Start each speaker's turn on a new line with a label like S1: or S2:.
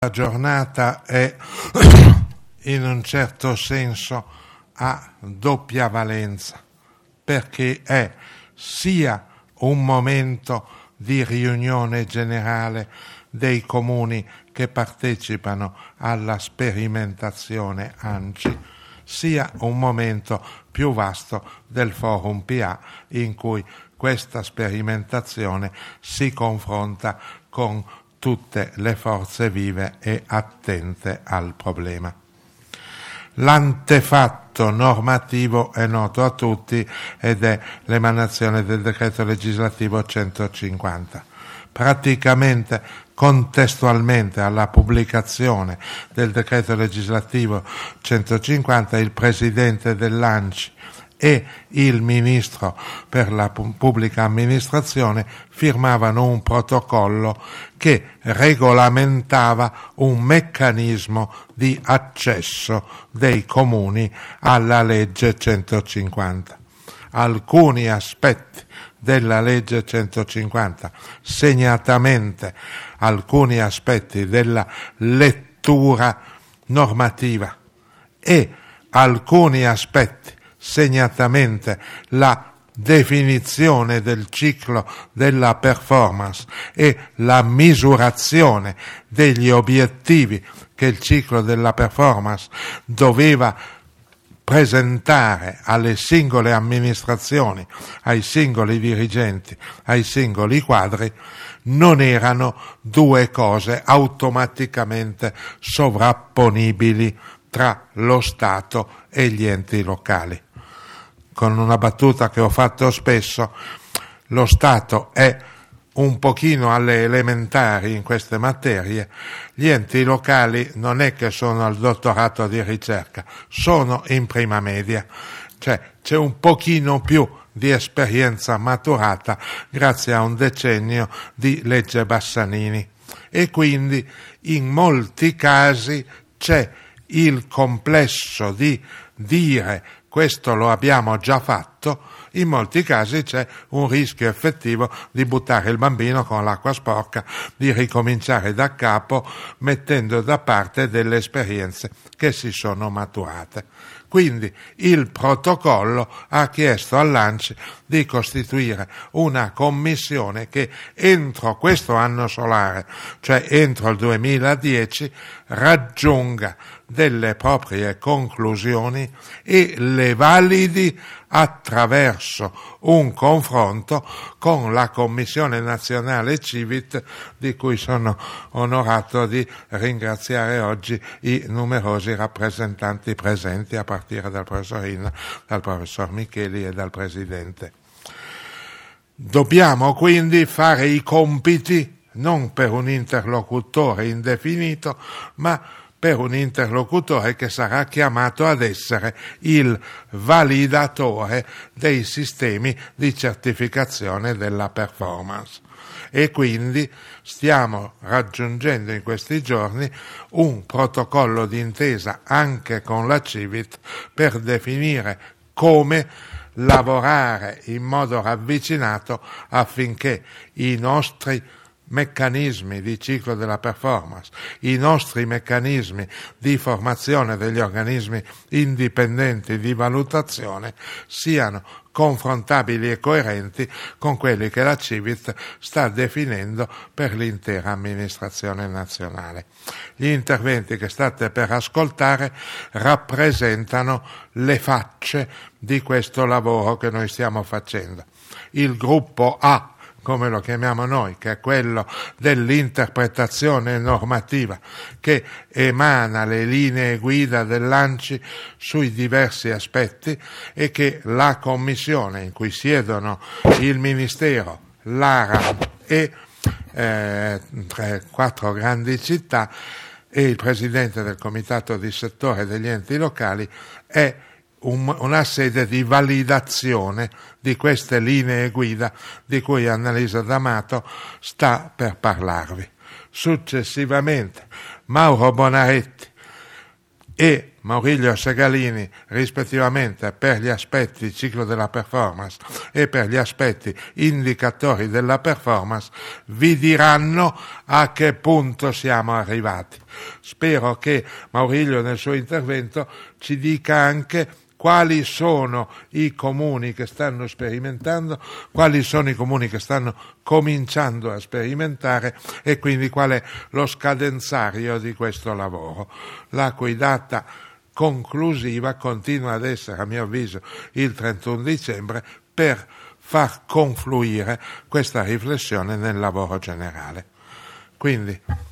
S1: La giornata è in un certo senso a doppia valenza, perché è sia un momento di riunione generale dei comuni che partecipano alla sperimentazione ANCI, sia un momento più vasto del Forum PA in cui questa sperimentazione si confronta con tutte le forze vive e attente al problema. L'antefatto normativo è noto a tutti ed è l'emanazione del decreto legislativo 150. Praticamente contestualmente alla pubblicazione del decreto legislativo 150 il presidente dell'ANCI e il ministro per la pubblica amministrazione firmavano un protocollo che regolamentava un meccanismo di accesso dei comuni alla legge 150. Alcuni aspetti della legge 150, segnatamente alcuni aspetti della lettura normativa e alcuni aspetti, segnatamente la definizione del ciclo della performance e la misurazione degli obiettivi che il ciclo della performance doveva presentare alle singole amministrazioni, ai singoli dirigenti, ai singoli quadri, non erano due cose automaticamente sovrapponibili tra lo Stato e gli enti locali. Con una battuta che ho fatto spesso, lo Stato è un pochino alle elementari in queste materie, gli enti locali non è che sono al dottorato di ricerca, sono in prima media, cioè c'è un pochino più di esperienza maturata grazie a un decennio di legge Bassanini e quindi in molti casi c'è il complesso di dire questo lo abbiamo già fatto, in molti casi c'è un rischio effettivo di buttare il bambino con l'acqua sporca, di ricominciare da capo mettendo da parte delle esperienze che si sono maturate. Quindi il protocollo ha chiesto all'ANCI di costituire una commissione che entro questo anno solare, cioè entro il 2010, raggiunga delle proprie conclusioni e le validi attraverso un confronto con la Commissione Nazionale Civit, di cui sono onorato di ringraziare oggi i numerosi rappresentanti presenti, a partire dal professor Inna, dal professor Micheli e dal Presidente. Dobbiamo quindi fare i compiti non per un interlocutore indefinito, ma per un interlocutore che sarà chiamato ad essere il validatore dei sistemi di certificazione della performance. E quindi stiamo raggiungendo in questi giorni un protocollo d'intesa anche con la Civit per definire come lavorare in modo ravvicinato affinché i nostri meccanismi di ciclo della performance, i nostri meccanismi di formazione degli organismi indipendenti di valutazione siano confrontabili e coerenti con quelli che la Civit sta definendo per l'intera amministrazione nazionale. Gli interventi che state per ascoltare rappresentano le facce di questo lavoro che noi stiamo facendo. Il gruppo A, come lo chiamiamo noi, che è quello dell'interpretazione normativa, che emana le linee guida dell'ANCI sui diversi aspetti e che la commissione in cui siedono il Ministero, l'ARA e 4 grandi città e il Presidente del Comitato di Settore degli enti locali è una sede di validazione di queste linee guida di cui Annalisa D'Amato sta per parlarvi. Successivamente Mauro Bonaretti e Maurilio Segalini, rispettivamente per gli aspetti ciclo della performance e per gli aspetti indicatori della performance, vi diranno a che punto siamo arrivati. Spero che Maurilio nel suo intervento ci dica anche quali sono i comuni che stanno sperimentando, quali sono i comuni che stanno cominciando a sperimentare e quindi qual è lo scadenzario di questo lavoro, la cui data conclusiva continua ad essere, a mio avviso, il 31 dicembre per far confluire questa riflessione nel lavoro generale. Quindi